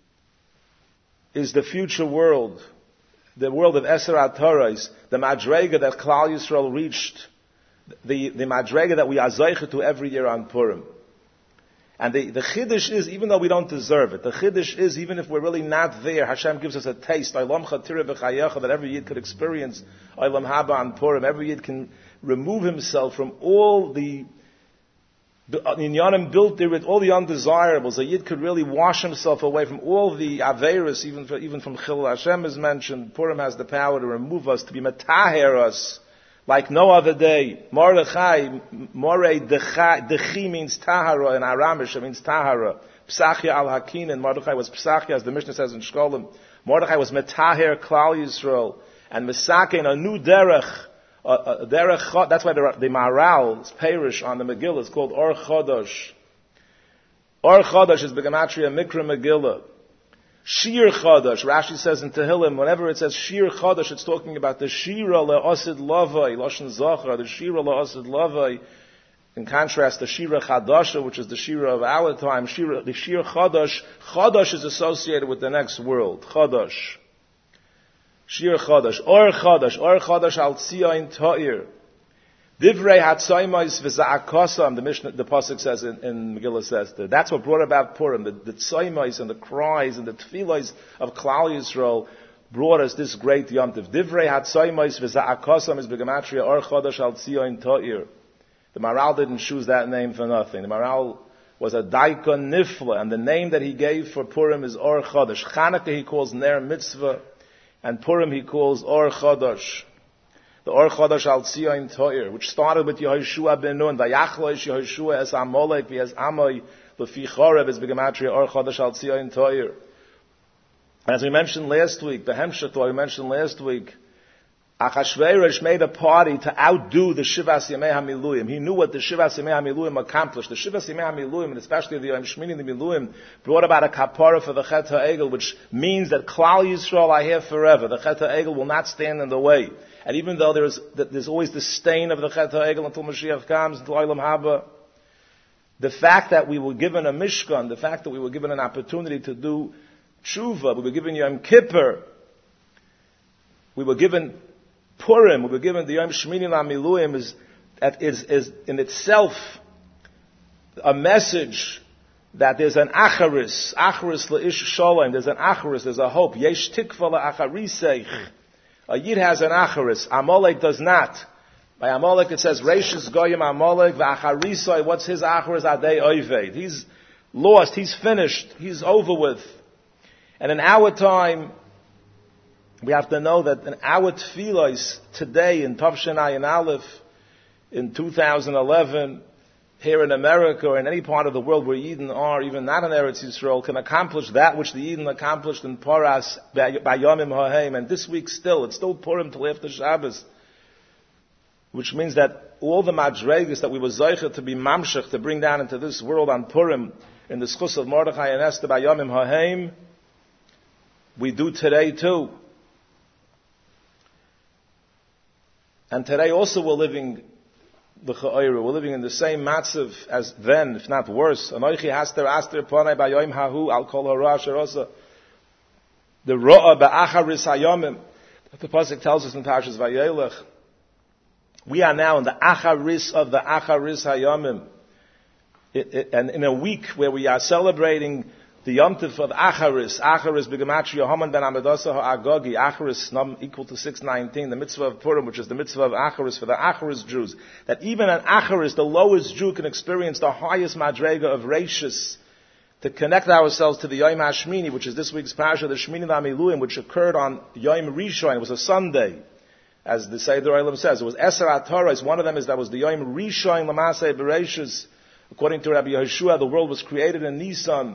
is the future world, the world of Esra HaTorahs, the Madrega that Klal Yisrael reached, the, the Madrega that we are zeicha to every year on Purim. And the, the chiddush is, even though we don't deserve it, the chiddush is, even if we're really not there, Hashem gives us a taste, Olam Chatira V'chayecha, that every yid could experience Olam Haba on Purim. Every yid can remove himself from all the inyanim built there with all the undesirables. A yid could really wash himself away from all the averis, even for, even from Chil Hashem is mentioned. Purim has the power to remove us, to be metaher us, like no other day. Mordechai, More Dechi means Tahara in Aramish, it means Tahara. Psachia al-Hakin, and Mordechai was Psachia, as the Mishnah says in Shkolim. Mordechai was Metaher Klal Yisrael, and Mesakin, a new derech, a, a derech, that's why the, the Maharal's parish on the Megillah is called Or Chodosh. Or Chodosh is Begematria Mikra Megillah. Shir Chodosh, Rashi says in Tehillim, whenever it says Shir Chodosh, it's talking about the Shira le'osid lavai, Lashon Zachar, the Shira le'osid lavai. In contrast, the Shira Chadasha, which is the Shira of our time, Shira, the Shir Chodosh, Chodosh is associated with the next world, Chodosh. Shir Chodosh, Or Chodosh, Or Chodosh al Tzion Ta'ir. Divrei Hatzoimos v'Za'akosam, the Mishnah, the Pasuk says in, in Megillah says that. That's what brought about Purim. The, the Tzoimos and the cries and the tefillos of Klal Yisrael brought us this great Yom Tov. Divrei Hatzoimos v'Za'akosam is Begematria Or Chodosh al Tzion Ta'ir. The Maharal didn't choose that name for nothing. The Maharal was a Daikon Nifla, and the name that he gave for Purim is Or Chodosh. Chanukah he calls Ner Mitzvah, and Purim he calls Or Chodosh. The Or Chodosh al Tzion Toir, which started with Yehoshua ben Nun, Vayachloish Yehoshua es Amalek v'es Amoy l'fi Chorev is Begematria Or Chodosh al Tzion Toir. As we mentioned last week, the Hemshech we mentioned last week, Achashverosh made a party to outdo the Shivas Yemei HaMiluyim. He knew what the Shivas Yemei HaMiluyim accomplished. The Shivas Yemei HaMiluyim, and especially the Yom Shmini the Miluyim, brought about a kapara for the Chet HaEgel, which means that Klal Yisrael are here forever. The Chet HaEgel will not stand in the way. And even though there's, there's always the stain of the Chet HaEgel until Mashiach comes, until Olam Haba, the fact that we were given a Mishkan, the fact that we were given an opportunity to do Tshuva, we were given Yom Kippur, we were given Purim, we were given the Yom Shmini LaMiluyim, is, is, is in itself a message that there's an acharis, acharis le'ish shalom, there's an acharis, there's a hope. Yesh tikva la'achariseich. A Yid has an acharis. Amalek does not. By Amalek it says, Reishis goyim Amalek v'acharisoi. What's his acharis? Adei oived. He's lost. He's finished. He's over with. And in our time, we have to know that in our tefillos today in Tavshin Ayin Aleph, in two thousand eleven, here in America or in any part of the world where Yidden are, even not in Eretz Yisrael, can accomplish that which the Yidden accomplished in Paras by Yomim HaHeim. And this week still, it's still Purim till after Shabbos, which means that all the madregas that we were zeicher to be mamshech, to bring down into this world on Purim, in the schus of Mordechai and Esther by Yomim HaHeim, we do today too. And today also we're living the Cha'ira. We're living in the same matzav as then, if not worse. Anoichi haster aster ponai b'yoyim hahu al kol hara asher osa. The ro'a ba'acharis hayomim. The pasuk tells us in Parshas Vayelech. We are now in the acharis of the acharis hayomim. It, it, and in a week where we are celebrating the Yom Tov of Acharis, Acharis B'Gematria Haman ben Amedasa Ha'agogi, Acharis num equal to six nineteen, the mitzvah of Purim, which is the mitzvah of Acharis for the Acharis Jews. That even an Acharis, the lowest Jew, can experience the highest madrega of Reishis, to connect ourselves to the Yom HaShmini, which is this week's parasha, the Shmini LaMiluyim, which occurred on Yom Rishon. It was a Sunday, as the Seder Olam says. It was Eser HaTorahs. One of them is that was the Yom Rishon L'Masei Bereishis. According to Rabbi Yehoshua, the world was created in Nisan.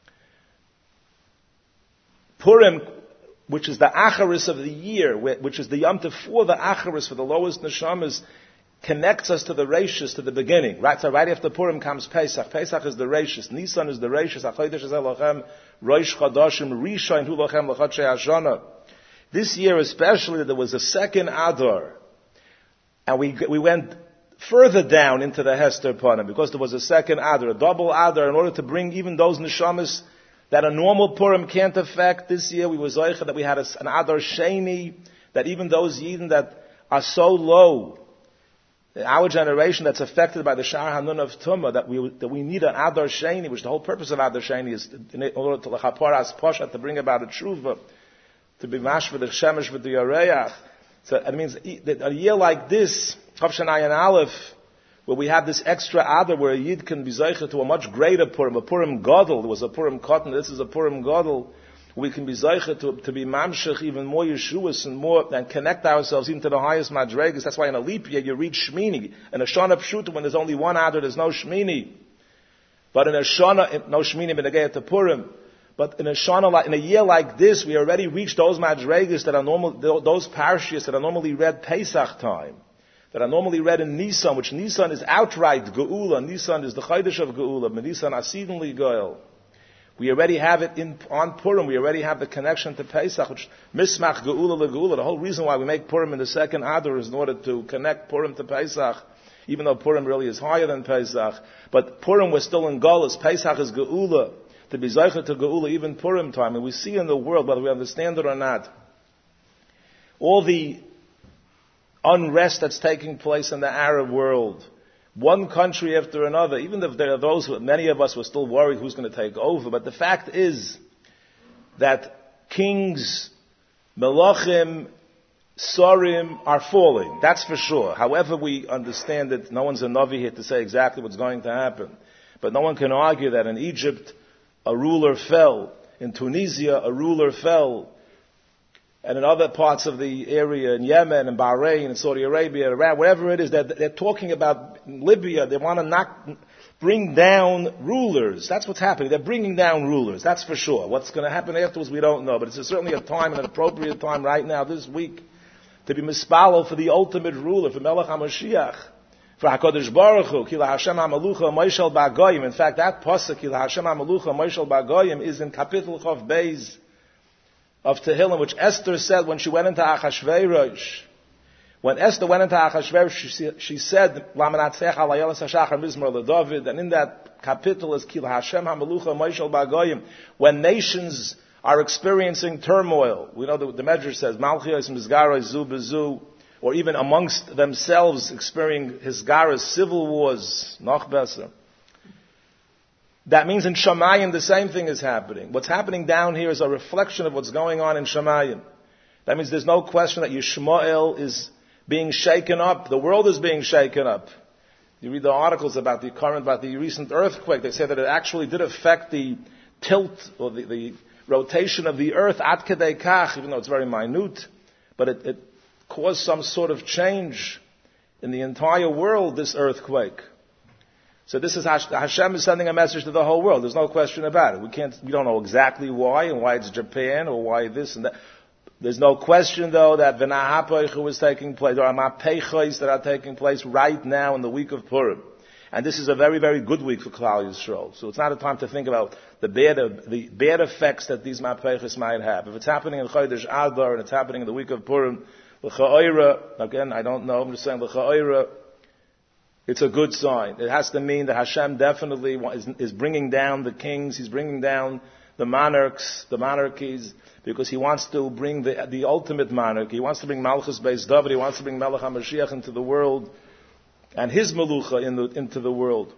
Purim, which is the Acharis of the year, which is the Yom Tov for the Acharis, for the lowest neshamas, connects us to the Reishis, to the beginning. Right, so right after Purim comes Pesach. Pesach is the Reishis. Nisan is the Reishis. Achodesh is Elochem, Rosh Chodashim, Rishon Hu Lochem L'Chodshei Hashana. This year especially, there was a second Adar. And we, we went further down into the Hester Purim, because there was a second Adar, a double Adar, in order to bring even those neshamas that a normal Purim can't affect. This year we were zoicha that we had a, an Adar Sheni, that even those Yidden that are so low, in our generation that's affected by the Shar Hanun of Tumah, that we that we need an Adar Sheni, which the whole purpose of Adar Sheni is in order to lechaparas posha, to bring about a tshuva, to be mash with the shemesh with the yareach. So it means that a year like this, Tavshin Ayin Aleph, where we have this extra Adar, where a Yid can be zeicher to a much greater Purim, a Purim Gadol. There was a Purim Cotton, this is a Purim Gadol, We can be Zeicha to, to be Mamshech, even more Yeshuas and more, and connect ourselves even to the highest Madregas. That's why in a leap year you reach Shmini. In a Shana Pshuta, when there's only one Adar, there's no Shmini. But in a Shana, no Shmini B'Negei to Purim. But in a Shana, in a year like this, we already reached those Madregas that are normal, those parishes that are normally read Pesach time. That are normally read in Nisan, which Nisan is outright Geula. Nisan is the Chodesh of Geula. Nisan Asidinli Goel. We already have it in, on Purim. We already have the connection to Pesach, which Mismach Geula LeGeula. The whole reason why we make Purim in the second Adar is in order to connect Purim to Pesach, even though Purim really is higher than Pesach. But Purim, we're still in Golus. Pesach is Geula. To be Zeicha to Geula, even Purim time. And we see in the world, whether we understand it or not, all the unrest that's taking place in the Arab world, one country after another, even if there are those who, many of us were still worried who's going to take over, but the fact is that kings, melachim, sorim are falling. That's for sure. However we understand it, no one's a Navi here to say exactly what's going to happen. But no one can argue that in Egypt a ruler fell, in Tunisia a ruler fell, and in other parts of the area, in Yemen, and Bahrain, and Saudi Arabia, Iran, wherever it is, they're, they're talking about Libya. They want to knock, bring down rulers. That's what's happening. They're bringing down rulers. That's for sure. What's going to happen afterwards, we don't know. But it's certainly a time, an appropriate time right now, this week, to be mispalo for the ultimate ruler, for Melech HaMashiach, for HaKadosh Baruch Hu, Kila Hashem HaMalucha Moishel Ba'Goyim. In fact, that pasuk, Kila Hashem HaMalucha Moishel Ba'Goyim, is in Kapitel Chav Beis of Tehillim, which Esther said when she went into Achashverosh. When Esther went into Achashverosh, she, she said, Lamanatzecha Layelas HaShachar Mizmor LeDavid, and in that kapitel is Kil Hashem HaMelucha Moishel Ba'Goyim, when nations are experiencing turmoil. We know the, the Medrash says, Malchios Mizgaros Zu Bezu, or even amongst themselves experiencing Hisgaras, civil wars, Noch Besser. That means in Shamayim the same thing is happening. What's happening down here is a reflection of what's going on in Shamayim. That means there's no question that Yishmael is being shaken up. The world is being shaken up. You read the articles about the current, about the recent earthquake. They say that it actually did affect the tilt or the, the rotation of the earth at kedei kach, even though it's very minute. But it, it caused some sort of change in the entire world, this earthquake. So this is Hashem is sending a message to the whole world. There's no question about it. We can't, we don't know exactly why and why it's Japan or why this and that. There's no question though that V'nahapoichu is taking place. There are Mapeichos that are taking place right now in the week of Purim. And this is a very, very good week for Klal Yisrael. So it's not a time to think about the bad, the bad effects that these Mapeichos might have. If it's happening in Chodesh Adar and it's happening in the week of Purim, L'cha'oira, again, I don't know, I'm just saying L'cha'oira, it's a good sign. It has to mean that Hashem definitely is, is bringing down the kings, He's bringing down the monarchs, the monarchies, because He wants to bring the, the ultimate monarchy. He wants to bring Malchus Beis David, He wants to bring Melech HaMashiach into the world, and His Melucha in the, into the world.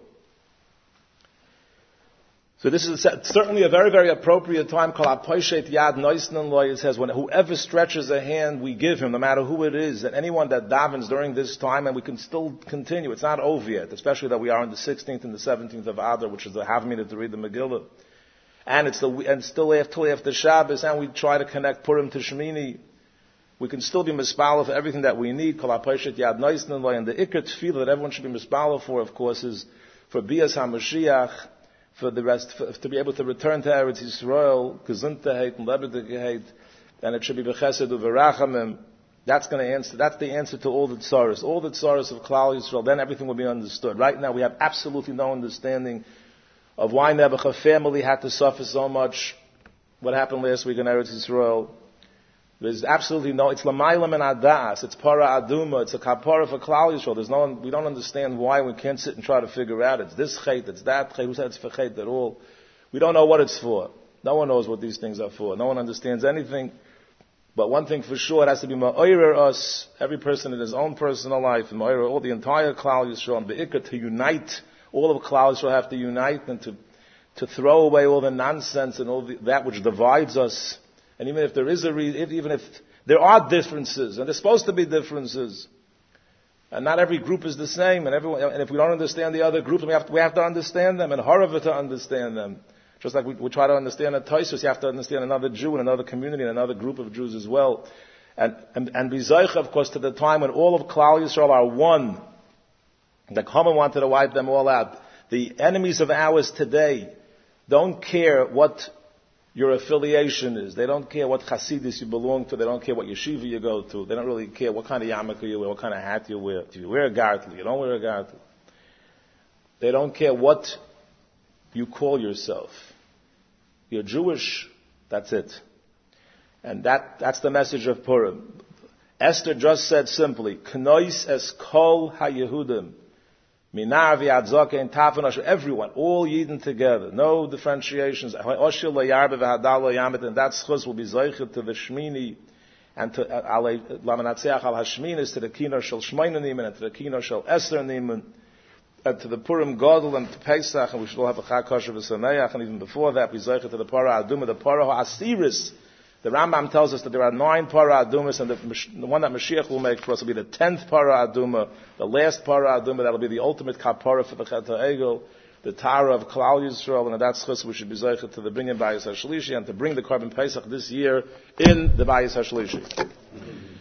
So this is certainly a very, very appropriate time. It says, when whoever stretches a hand, we give him, no matter who it is, and anyone that davens during this time, and we can still continue. It's not over yet, especially that we are on the sixteenth and the seventeenth of Adar, which is the Havmina to read the Megillah. And it's the, and still after, after Shabbos, and we try to connect Purim to Shemini. We can still be mispala for everything that we need. And the Iker Tefillah that everyone should be mispala for, of course, is for Bias HaMashiach, for the rest, for, to be able to return to Eretz Yisrael, Gesundheit and Lebendigkeit, and it should be B'chesed u'Verachamim. That's going to answer, that's the answer to all the tzaras. All the tzaras of Klal Yisrael, then everything will be understood. Right now we have absolutely no understanding of why Nebuchadnezzar's family had to suffer so much. What happened last week in Eretz Yisrael. There's absolutely no, it's Lamaylam and Adas, it's Para Aduma, it's a Kapara for Klal Yisrael. There's no, we don't understand why, we can't sit and try to figure out, it's this chait, it's that chait, who said it's for chait at all? We don't know what it's for. No one knows what these things are for. No one understands anything. But one thing for sure, it has to be Ma'oyer us, every person in his own personal life, and Ma'oyer all the entire Klal Yisrael, and Be'ikah to unite, all of Klal Yisrael have to unite, and to, to throw away all the nonsense and all the, that which divides us. And even if there is a reason, if, even if there are differences, and there's supposed to be differences, and not every group is the same, and everyone, and if we don't understand the other groups, we have to, we have to understand them, and horrible to understand them. Just like we, we try to understand a Tosfos, you have to understand another Jew and another community and another group of Jews as well. And, and, and be Zoich, of course, to the time when all of Klal Yisrael are one. The Haman wanted to wipe them all out. The enemies of ours today don't care what your affiliation is. They don't care what Hasidus you belong to. They don't care what yeshiva you go to. They don't really care what kind of yarmulke you wear, what kind of hat you wear. Do you wear a gartel? You don't wear a gartel. They don't care what you call yourself. You're Jewish, that's it. And that, that's the message of Purim. Esther just said simply, Knois es kol ha-Yehudim. Minar v'adzake and tafanash, everyone, all Yidden together, no differentiations. Oshil lo-yarbe v'hadal lo-yamet, and that schus will be zeichet to the Shmini, and to lamanatzeach al hashminis, to the Kinor shel Shmoyne Nimen, and to the Kinor shel Esther Nimen, and to the Purim Gadol, and to Pesach, and we should all have a Chag Kosher v'Sameach, and even before that, we zeichet to the Parah Adumah, the Parah HaAsiris. The Rambam tells us that there are nine Parah Adumas, and the, the one that Mashiach will make for us will be the tenth Parah Adumah, the last Parah Adumah, that will be the ultimate Kapara for the Chet HaEgel, the Tara of Klal Yisrael, and that's chus we should be zeichet to the bring in Bayis HaShlishi, and to bring the Korban Pesach this year in the Bayis HaShlishi.